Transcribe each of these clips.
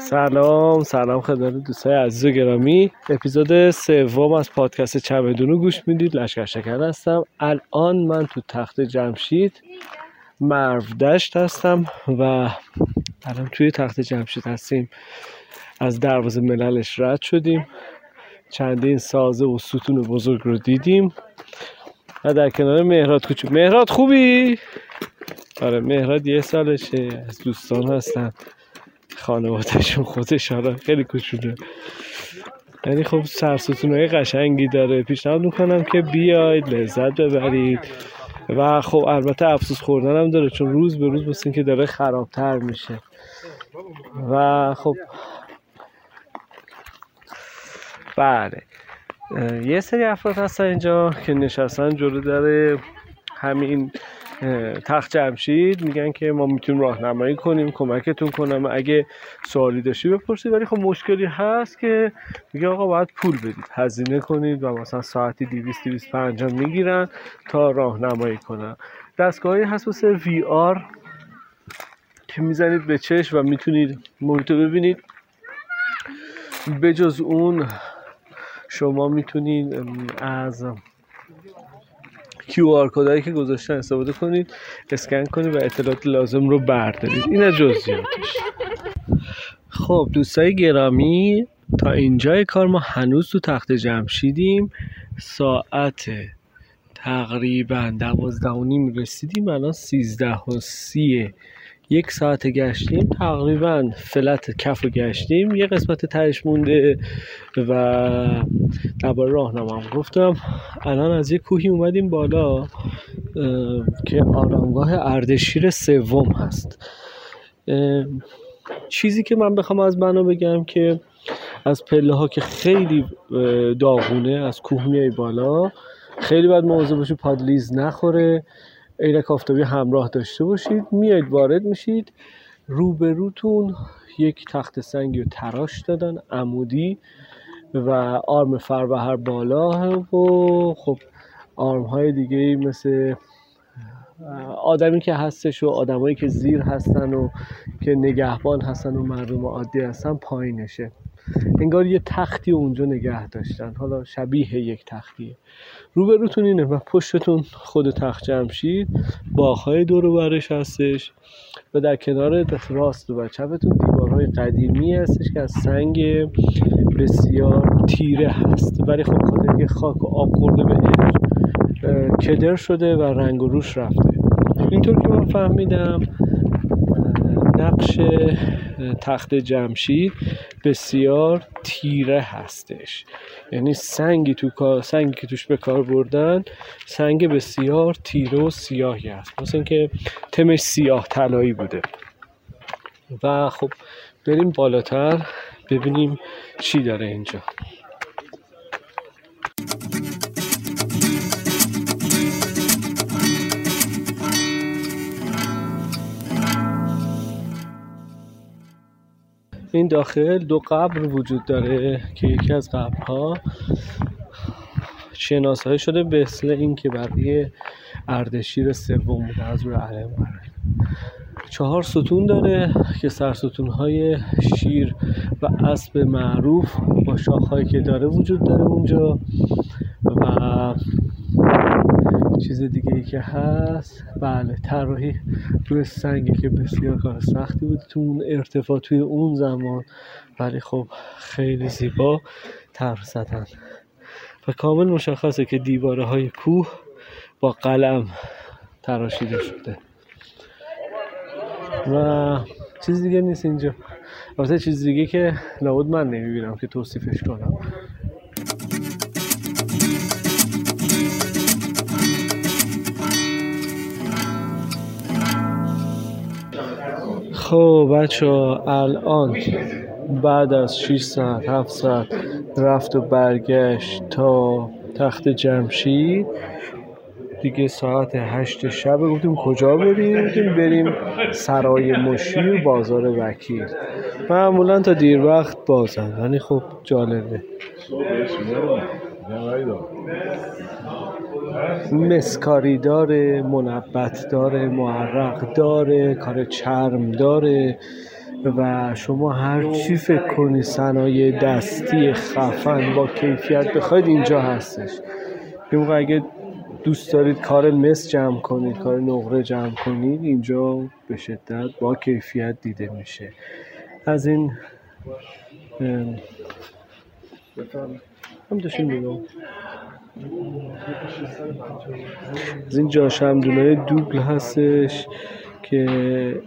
سلام خدمت دوستای عزیز و گرامی. اپیزود سوم از پادکست چمدونو گوش میدید. لشکر شکر هستم. الان من تو تخت جمشید مرو دشت هستم و الان توی تخت جمشید هستیم. از دروازه مللش رد شدیم، چندین سازه و ستون بزرگ رو دیدیم و در کنار مهراد کوچولو. مهراد خوبی؟ آره مهراد 1 سالشه، از دوستان هستن، خانوادهشون خودش خیلی کوچولو، یعنی خب سرستونهای قشنگی داره. پیشنهاد میکنم که بیاید لذت ببرید و خب البته افسوس خوردن هم داره چون روز به روز مثل این که داره خرابتر میشه و خب بله یه سری افراد هستن اینجا که نشستن جلو در همین تخت جمشید، میگن که ما میتونیم راهنمایی کنیم، کمکتون کنم، اگه سوالی داشتی بپرسید. ولی خب مشکلی هست که میگه آقا باید پول بدید، هزینه کنید و مثلا ساعتی 200-250 میگیرن تا راهنمایی کنن. دستگاهی هست واسه VR که میزنید به چشم و میتونید محیط رو ببینید. بجز اون شما میتونید از QR کدایی که گذاشتن استفاده کنید، اسکن کنید و اطلاعات لازم رو بردارید. این از جزئیاتش. خب دوستای گرامی، تا اینجای کار ما هنوز تو تخت جمشیدیم. ساعت تقریبا 12:30 رسیدیم، الان 13:30. 1 ساعت گشتیم، تقریبا فلت کف رو گشتیم، یه قسمت تهش مونده و درباره راهنما هم گفتم. الان از یه کوهی اومدیم بالا که آرامگاه اردشیر سوم هست. چیزی که من بخوام از بنا بگم که از پله ها که خیلی داغونه، از کوه میای بالا خیلی باید مواظب باشید پادلیز نخوره، عینک آفتابی همراه داشته باشید. میایید وارد میشید، روبروتون یک تخت سنگی رو تراش دادن عمودی و آرم فربهر بالا و خب آرم های دیگه مثل آدمی که هستش و آدمایی که زیر هستن و که نگهبان هستن و مردم عادی هستن پایینشه. انگار یه تختی اونجا نگه داشتن، حالا شبیه یک تختیه. روبروتون اینه و پشتتون خود تخت جمشید، باغ‌های دور و برش هستش و در کنار راست و چپتون دیوارهای قدیمی هستش که از سنگ بسیار تیره هست، ولی خب خاطر اینکه خاک و آب خورده بهش کدر شده و رنگ و روش رفته. اینطور که من فهمیدم نقش تخت جمشید بسیار تیره هستش، یعنی سنگی که توش به کار بردن سنگ بسیار تیره و سیاهی هست، مثل اینکه تمش سیاه طلایی بوده. و خب بریم بالاتر ببینیم چی داره اینجا. این داخل 2 قبر وجود داره که یکی از قبرها شناسایی شده مثل این که برای اردشیر سوم بوده از روی علم قراره. 4 ستون داره که سرستون‌های شیر و اسب معروف با شاخهایی که داره وجود داره اونجا. و چیز دیگه ای که هست بله طراحی روی سنگی که بسیار کار سختی بود تو اون ارتفاع توی اون زمان، ولی خب خیلی زیبا طرح زدن و کامل مشخصه که دیواره های کوه با قلم تراشیده شده و چیز دیگه نیست اینجا. البته چیز دیگه که لابد من نمیبینم که توصیفش کنم. خب بچه‌ها الان بعد از 6 ساعت 7 ساعت رفت و برگشت تا تخت جمشید دیگه ساعت 8 شب گفتیم کجا بریم؟ گفتیم بریم سرای مشیر بازار وکیل. معمولا تا دیر وقت بازن، یعنی خب جالبه. مسکاری داره، منبت داره، معرق داره، کار چرم داره، و شما هر چی فکر کنی صنایع دستی خفن با کیفیت بخواید اینجا هستش. یه موقع اگه دوست دارید کار مس جمع کنید، کار نقره جمع کنید، اینجا به شدت با کیفیت دیده میشه. از این هم داشتیم میگم از این جاشمدونای دوبل هستش که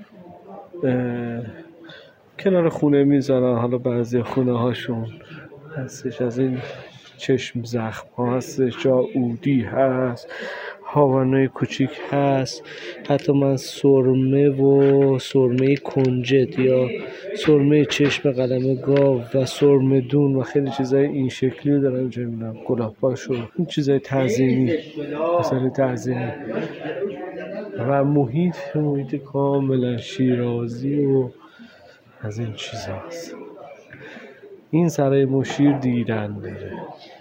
کنار خونه میذارن، حالا بعضی خونه هاشون هستش. از این چشم زخم ها هستش، جا اودی هست، هاوانای کوچیک هست، حتی من سرمه کنجد یا سرمه چشم قلم گاو و سرمه دون و خیلی چیزای این شکلی رو دارم اینجا میبینم، گلاب باشو، این چیزای تعظیمی، مثلا تعظیمی و محیط کاملا شیرازی و از این چیزا هست. این سرای مشیر دیدن داره.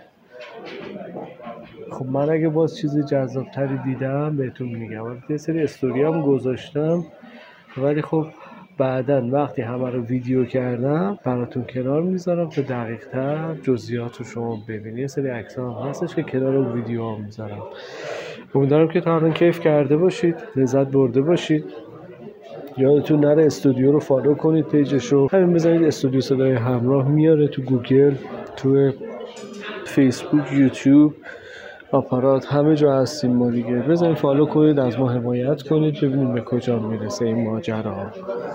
خب من اگه باز چیز جذابتری دیدم بهتون میگم، یه سری استوری هم گذاشتم، ولی خب بعدن وقتی همه رو ویدیو کردم براتون کنار میذارم تا دقیق تر جزئیات رو شما ببینید. یه سری عکس هم هستش که کنار ویدیو هم میذارم. امیدوارم که تا الان کیف کرده باشید، لذت برده باشید. یادتون نره استودیو رو فالو کنید، پیجشو همین بزنید استودیو صدای همراه، میاره تو گوگل، تو فیسبوک، یوتیوب، آپارات، همه جا هستیم ما دیگه. بزنید فالو کنید، از ما حمایت کنید، ببینید به کجا میرسه این ماجرا.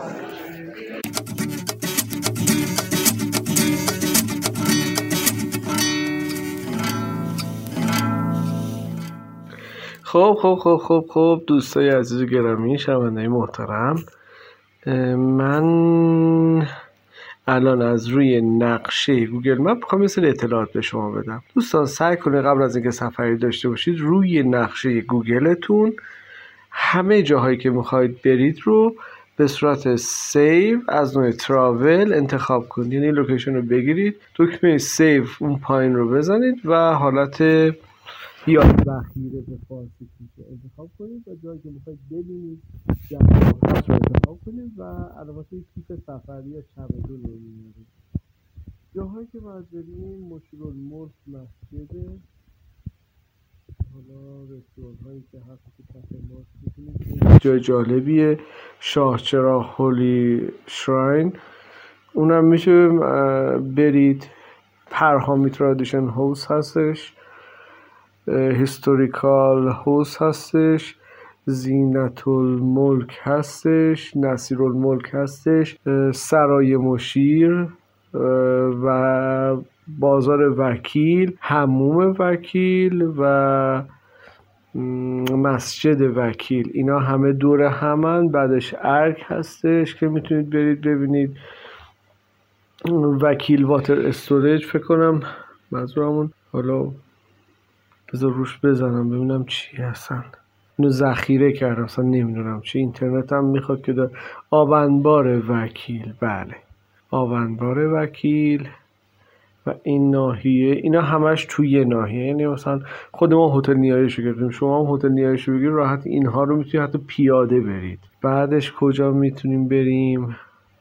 خب دوستای عزیز و گرامی، شنوندگان محترم، من الان از روی نقشه گوگل مپ میخوام یه سری اطلاعات به شما بدم. دوستان سعی کنید قبل از اینکه سفری داشته باشید روی نقشه گوگلتون همه جاهایی که میخواید برید رو به صورت سیو از نوع تراول انتخاب کنید. یعنی لوکیشن رو بگیرید، دکمه سیو اون پایین رو بزنید و حالت یا ذخیره به فارسی انتخاب کنید و جایی که میخواید ببینید جهت رو انتخاب کنید و علامت کیف سفری یا چمدون رو میارید. جاهایی که باید بریم مشیرالملک مسجده، حالا رستوران هایی که هست که کافه ماست میتونید، جای جالبیه. شاهچراغ هولی شراین اونم میشه برید. پرهامی ترادیشن هاوس هستش، هیستوریکال هاوس هستش، زینت الملک هستش، نصیر الملک هستش، سرای مشیر و بازار وکیل، حموم وکیل و مسجد وکیل، اینا همه دور همن. بعدش ارگ هستش که میتونید برید ببینید. وکیل واتر استوریج فکر کنم منظورمون، حالا بذار روش بزنم ببینم چی هستن. اینو ذخیره کردم اصلا نمیدونم چی. اینترنت هم میخواد که آب انبار وکیل، بله آب وکیل و این ناحیه، اینا همش توی ناحیه. یعنی مثلا خود ما هتل نیایشو گرفتیم، شما هم هتل نیایشو بگیرید راحت اینها رو میتونید حتی پیاده برید. بعدش کجا میتونیم بریم؟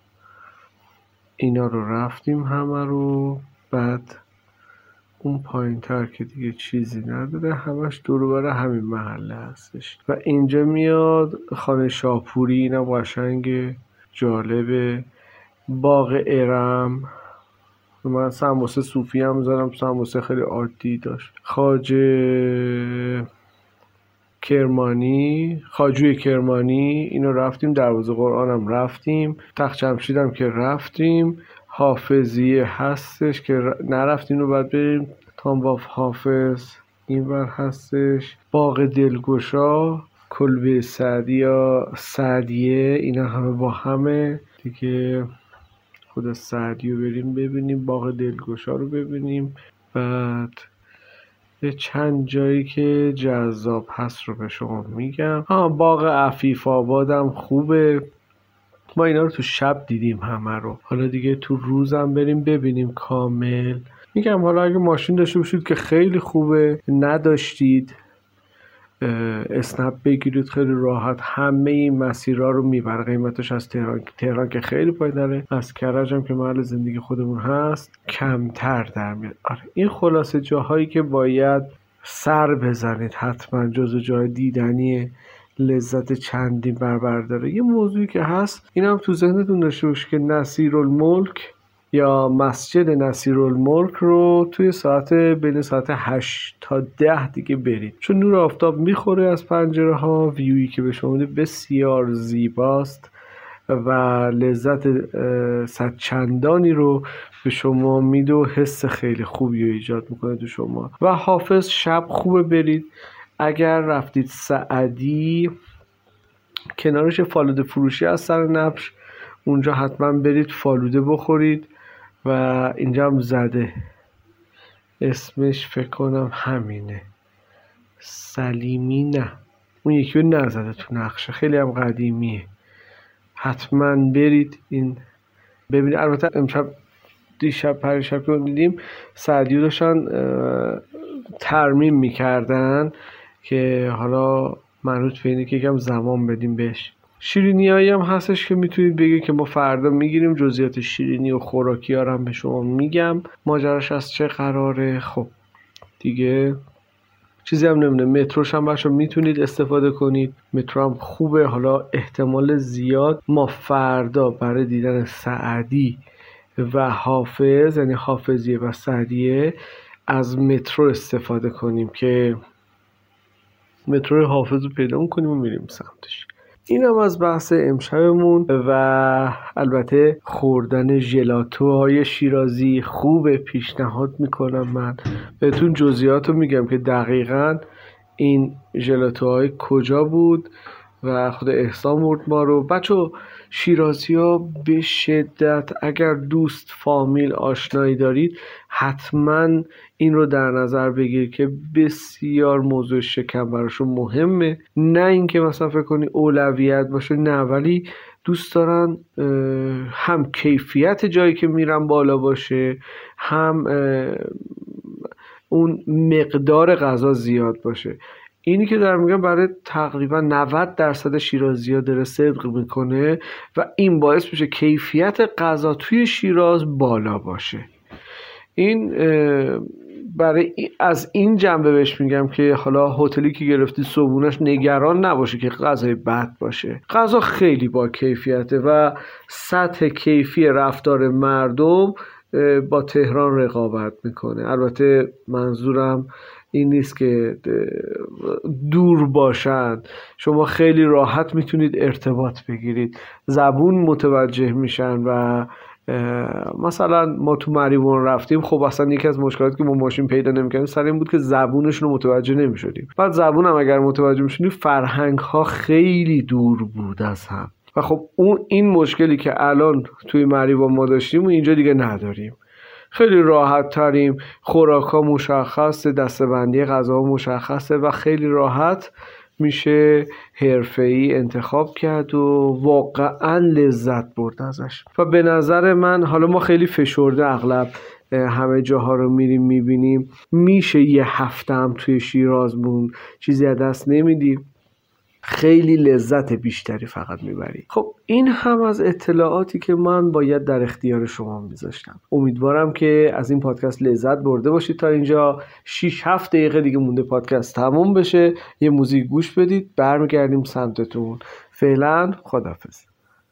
اینا رو رفتیم همه رو. بعد اون پایین تر که دیگه چیزی نداره، همش دور و بر همین محله هستش. و اینجا میاد خانه شاپوری، اینم قشنگ جالبه. باغ ارم، من سمبوسه صوفی هم زدم، سمبوسه خیلی عادی داشت. خواجوی کرمانی اینو رفتیم. دروازه قرآن هم رفتیم. تخت جمشید هم که رفتیم. حافظیه هستش که نرفتیم رو باید بریم. تامواف حافظ این بر هستش. باغ دلگشا، کلبه سعدیه، اینا همه با همه دیگه. خود سعدی رو بریم ببینیم، باغ دلگشا رو ببینیم. بعد یه چند جایی که جذاب هست رو به شما میگم. باغ عفیف آبادم خوبه. ما اینا رو تو شب دیدیم همه رو، حالا دیگه تو روزم بریم ببینیم کامل. میگم حالا اگه ماشین داشته باشید که خیلی خوبه، نداشتید اسنپ بگیرید خیلی راحت همه این مسیرها رو میبره. قیمتش از تهران که خیلی پایین‌تره، از کرج هم که محل زندگی خودمون هست کمتر در میاد. آره این خلاصه جاهایی که باید سر بزنید، حتما جزو جای دیدنی لذت چندین برابر داره. یه موضوعی که هست اینم تو ذهنتون داشته باشید که نصیرالملک یا مسجد نصیرالملک رو توی بین ساعت 8 تا 10 دیگه برید، چون نور آفتاب میخوره از پنجره ها، ویویی که به شما میده بسیار زیباست و لذت صد چندانی رو به شما میده و حس خیلی خوبی رو ایجاد میکنه تو شما. و حافظ شب خوبه برید. اگر رفتید سعدی کنارش فالوده فروشی از سر نبش، اونجا حتما برید فالوده بخورید. و اینجا هم زده اسمش فکر کنم همینه، سلیمی، نه اون یکی رو نزده تو نقشه، خیلی هم قدیمیه. حتما برید این ببینید. البته امشب دیشب پریشب که دیدیم سعدیو داشتن ترمیم میکردن که حالا منوط به اینه که یکم زمان بدیم بهش. شیرینیایی هم هستش که میتونید بگید که ما فردا میگیریم، جزئیات شیرینی و خوراکی ها رو هم به شما میگم ماجراش از چه قراره. خب دیگه چیزی هم نمیده. متروش هم بچه میتونید استفاده کنید، مترو هم خوبه. حالا احتمال زیاد ما فردا برای دیدن سعدی و حافظ، یعنی حافظیه و سعدیه، از مترو استفاده کنیم که مترو حافظ رو پیدا کنیم و میریم سمتش. این هم از بحث امشبمون. و البته خوردن ژلاتوهای شیرازی خوبه، پیشنهاد میکنم. من بهتون جزئیات رو میگم که دقیقاً این ژلاتوهای کجا بود و خود احسان برد ما رو. بچه شیرازی ها به شدت اگر دوست فامیل آشنایی دارید حتما این رو در نظر بگیرید که بسیار موضوع شکم براشون مهمه. نه اینکه مثلا فکر کنی اولویت باشه، نه، ولی دوست دارن هم کیفیت جایی که میرن بالا باشه، هم اون مقدار غذا زیاد باشه. اینی که در میگم برای تقریبا 90% شیرازی‌ها داره صدق میکنه و این باعث میشه کیفیت غذا توی شیراز بالا باشه. این برای از این جنبه بهش میگم که حالا هتلی که گرفتی صبحونش نگران نباشه که غذای بد باشه. غذا خیلی با کیفیته و سطح کیفی رفتار مردم با تهران رقابت میکنه. البته منظورم این نیست که دور باشند، شما خیلی راحت میتونید ارتباط بگیرید، زبون متوجه میشن. و مثلا ما تو مریوان رفتیم، خب اصلا یکی از مشکلاتی که ما ماشین پیدا نمی‌کردیم سر این بود که زبونشون رو متوجه نمی‌شدیم. بعد زبون هم اگر متوجه می‌شدیم فرهنگ ها خیلی دور بود از هم و خب این مشکلی که الان توی مریوان ما داشتیم و اینجا دیگه نداریم. خیلی راحت تریم، خوراک ها مشخصه، دسته‌بندی غذا مشخصه و خیلی راحت میشه حرفه‌ای انتخاب کرد و واقعا لذت برد ازش. و به نظر من حالا ما خیلی فشرده اغلب همه جاها رو میریم میبینیم، میشه یه هفته هم توی شیراز مون، چیزی از دست نمیدیم، خیلی لذت بیشتری فقط میبری. خب این هم از اطلاعاتی که من باید در اختیار شما میذاشتم. امیدوارم که از این پادکست لذت برده باشید. تا اینجا 6-7 دقیقه دیگه مونده پادکست تموم بشه. یه موزیک گوش بدید، برمیگردیم سمتتون. فعلا خداحافظ.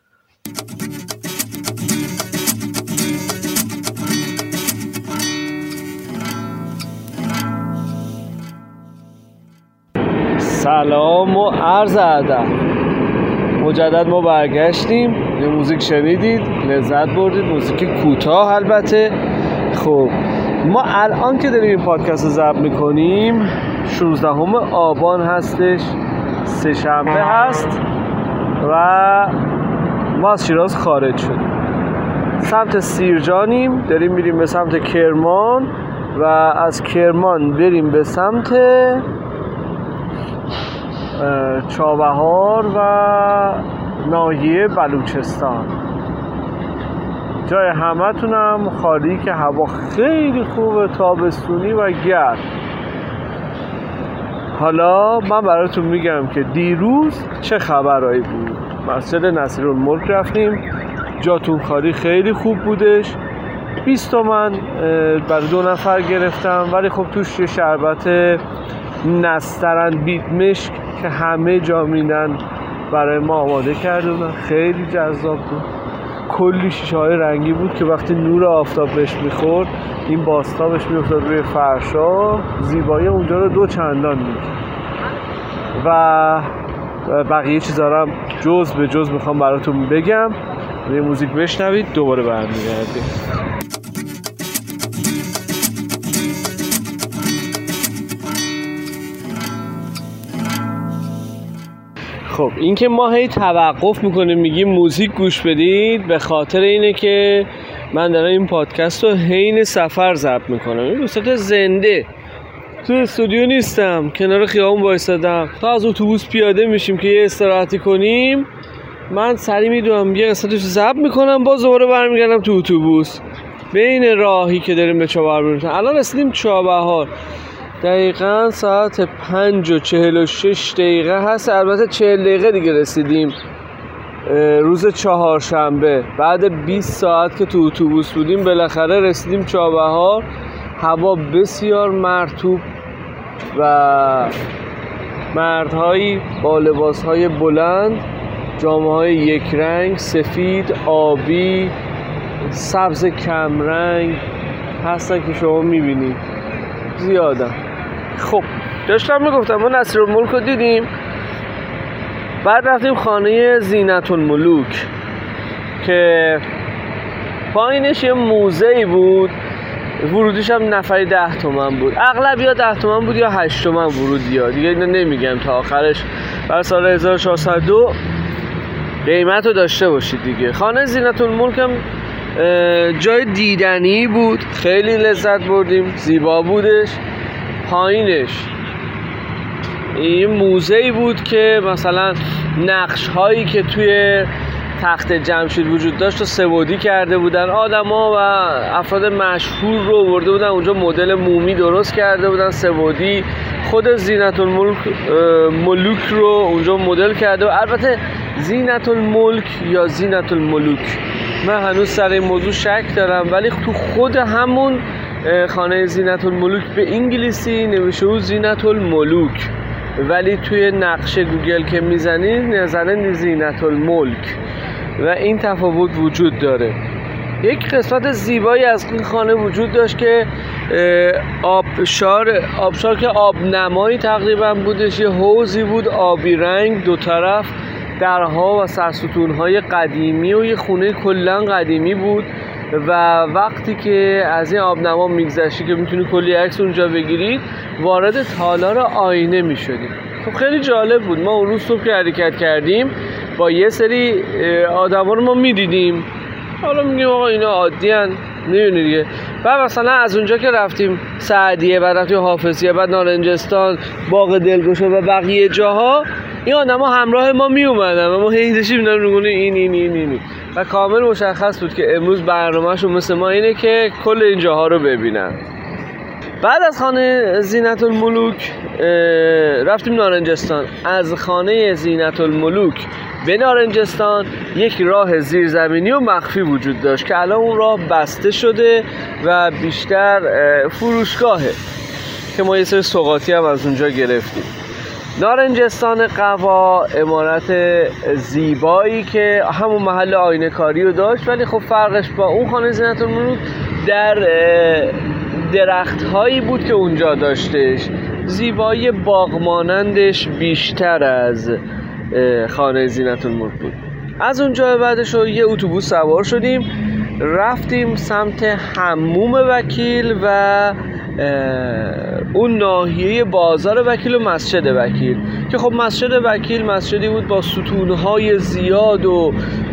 سلام و عرض ادب. مجدد ما برگشتیم. یه موزیک شنیدید، لذت بردید، موزیک کوتاه البته. خب ما الان که داریم این پادکست رو ضبط میکنیم 16 آبان هستش، سه شنبه هست و ما از شیراز خارج شدیم، سمت سیرجانیم، داریم میریم به سمت کرمان و از کرمان بریم به سمت چابهار و ناحیه بلوچستان. جای همتونم خالی که هوا خیلی خوبه، تابستونی و گرم. حالا من براتون میگم که دیروز چه خبرایی بود. مسجد نصیرالملک رفتیم، جاتون خالی خیلی خوب بودش. 20 تومن برای 2 نفر گرفتم، ولی خب توش یه شربت نسترن بیت مشک که همه جا میدن برای ما آماده کرده بودن، خیلی جذاب بود. کلی شیشه های رنگی بود که وقتی نور آفتاب بهش میخورد این بازتابش میافتاد روی فرشا، زیبایی اونجا رو 2 چندان میکرد. و بقیه چیزا رو جز به جز میخوام براتون بگم. یه موزیک بشنوید دوباره برمیگردیم. خب این که ما هی توقف میکنیم میگیم موزیک گوش بدید، به خاطر اینه که من دارم این پادکست رو حین سفر ضبط میکنم. این به صورت زنده تو استودیو نیستم، کنار خیابون وایسادم. تا از اتوبوس پیاده میشیم که یه استراحتی کنیم، من سری میدونم یه قسمتش ضبط میکنم، باز دوباره برمیگردم تو اتوبوس. بین راهی که داریم به چابهار میرسیم، الان رسیدیم چابهار، دقیقاً ساعت 5:46 هست. البته 40 دقیقه دیگه رسیدیم. روز چهارشنبه بعد 20 ساعت که تو اتوبوس بودیم بالاخره رسیدیم چابهار. هوا بسیار مرطوب و مردهایی با لباسهای بلند، جامه‌های یک رنگ، سفید، آبی، سبز کمرنگ هستن که شما میبینید زیادن. خب داشتم میگفتم ما نصیرالملک رو دیدیم، بعد رفتیم خانه زینت‌الملوک که پایینش یه موزه‌ای بود، ورودیش هم نفری 10 تومن بود. اغلب یا 10 تومن بود یا 8 تومن ورودی ها دیگه، اینو نمیگم تا آخرش. برای سال 1402 قیمت رو داشته باشید دیگه. خانه زینت‌الملک هم جای دیدنی بود، خیلی لذت بردیم، زیبا بودش. پایینش این موزه‌ای بود که مثلا نقش هایی که توی تخت جمشید وجود داشت و سه‌بعدی کرده بودن، آدما و افراد مشهور رو آورده بودن اونجا، مدل مومی درست کرده بودن سه‌بعدی. خود زینت‌الملک ملوک رو اونجا مدل کرده. و البته زینت‌الملک یا زینت‌الملوک، من هنوز سر این موضوع شک دارم، ولی تو خود همون خانه زینت‌الملوک به انگلیسی نوشته بود زینت‌الملوک، ولی توی نقشه گوگل که میزنید نزنه زینت‌الملک و این تفاوت وجود داره. یک قسمت زیبایی از این خانه وجود داشت که آبشار که آبنمایی تقریبا بودش. یه حوضی بود آبی رنگ، 2 طرف درها و سرستون‌های قدیمی و یه خونه کلاً قدیمی بود. و وقتی که از این آبنما میگذشتی که میتونی کلی عکس اونجا بگیرید، وارد تالار آینه میشدید. خب خیلی جالب بود. ما اون روز صبح که حرکت کردیم با یه سری آدما رو ما میدیدیم، حالا میگیم آقا اینا عادی ان، نمیدونی دیگه. بعد مثلا از اونجا که رفتیم سعدیه، بعد رفتیم حافظیه، بعد نارنجستان، باغ دلگشا و بقیه جاها، این آدما همراه ما می اومدن و ما هی داشتیم اینا رو میگفتیم این و کامل مشخص بود که امروز برنامه‌شون مثل ما اینه که کل این جاها رو ببینن. بعد از خانه زینت‌الملوک رفتیم نارنجستان. از خانه زینت‌الملوک به نارنجستان یک راه زیرزمینی و مخفی وجود داشت که الان اون راه بسته شده و بیشتر فروشگاهه که ما یه سری سوغاتی هم از اونجا گرفتیم. نارنجستان قوا عمارت زیبایی که همون محل آینه کاری رو داشت، ولی خب فرقش با اون خانه زینت‌الملوک در درخت هایی بود که اونجا داشتش. زیبایی باغ مانندش بیشتر از خانه زینت‌الملک بود. از اونجا بعدش رو یه اتوبوس سوار شدیم، رفتیم سمت حموم وکیل و اون ناحیه بازار وکیل و مسجد وکیل که خب مسجد وکیل مسجدی بود با ستونهای زیاد و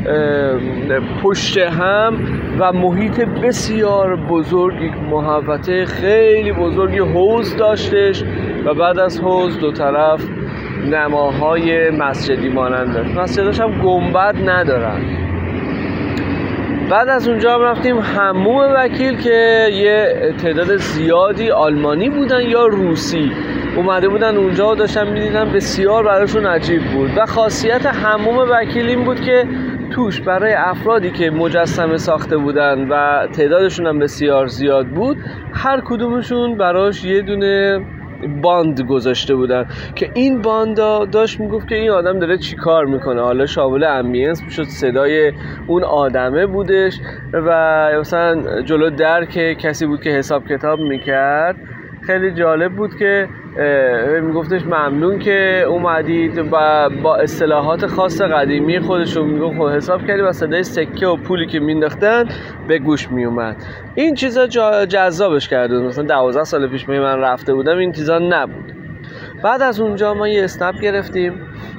پشت هم و محیط بسیار بزرگی، محوطه خیلی بزرگی، حوض داشتش و بعد از حوض 2 طرف نماهای مسجدی مانند داشت. مسجداش هم گنبد ندارن. بعد از اونجا هم رفتیم حموم وکیل که یه تعداد زیادی آلمانی بودن یا روسی اومده بودن اونجا و داشتن میدیدن، بسیار براشون عجیب بود. و خاصیت حموم وکیل این بود که توش برای افرادی که مجسمه ساخته بودن و تعدادشون هم بسیار زیاد بود، هر کدومشون براش یه دونه باند گذاشته بودن که این باندا داشت میگفت که این آدم داره چی کار میکنه. حالا شامل امبینس میشد، صدای اون آدمه بودش، و مثلا جلو در که کسی بود که حساب کتاب میکرد. خیلی جالب بود که میگفتش ممنون که اومدید و با اصطلاحات خاص قدیمی خودشون میگفت خود حساب کردی و صدای سکه و پولی که مینداختن به گوش میومد. این چیزا جذابش کرد. مثلا 12 سال پیش من رفته بودم این چیزا نبود. بعد از اونجا ما یه اسنپ گرفتیم،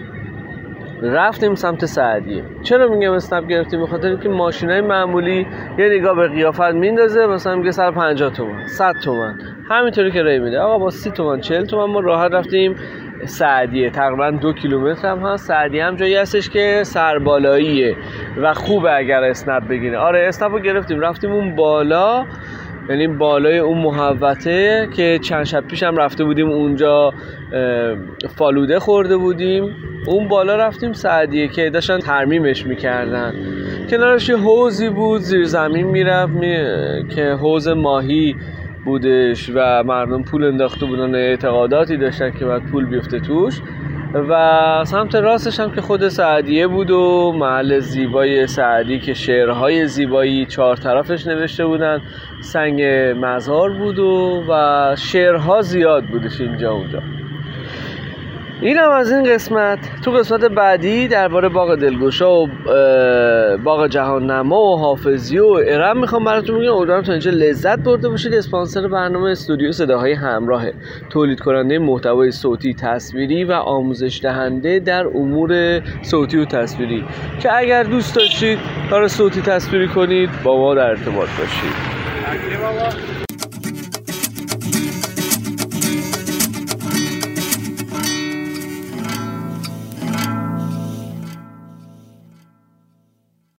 رفتیم سمت سعدیه. چرا میگم اسنپ گرفتیم؟ به خاطر اینکه ماشینای معمولی یه نگاه به قیافت میندازه، مثلا میگه 150 تومن 100 تومن همینطوری که ری میده. آقا با 30 تومن 40 تومن ما راحت رفتیم سعدیه. تقریبا 2 کیلومتر هم هست. سعدیه هم جایی هستش که سربالاییه و خوبه اگر اسنپ بگیره. آره اسنپ رو گرفتیم، رفتیم اون بالا، یعنی بالای اون محوطه که چند شب پیش هم رفته بودیم اونجا فالوده خورده بودیم. اون بالا رفتیم سعدیه که داشتن ترمیمش میکردن. کنارش یه حوضی بود زیر زمین میرفت که حوض ماهی بودش و مردم پول انداخته بودن، اعتقاداتی داشتن که باید پول بیفته توش. و سمت راستش هم که خود سعدیه بود و محل زیبای سعدی که شعرهای زیبایی 4 طرفش نوشته بودن، سنگ مزار بود و شعرها زیاد بودش اینجا اونجا. این هم از این قسمت. تو قسمت بعدی درباره باغ دلگشا و باغ جهان نما و حافظی و ارم میخوام براتون بگم. امیدوارم تا اینجا لذت برده باشید. اسپانسر برنامه استودیو صداهای همراه، تولید کننده محتوای صوتی تصویری و آموزش دهنده در امور صوتی و تصویری، که اگر دوست داشتید کار صوتی تصویری کنید با ما در ارتباط باشید.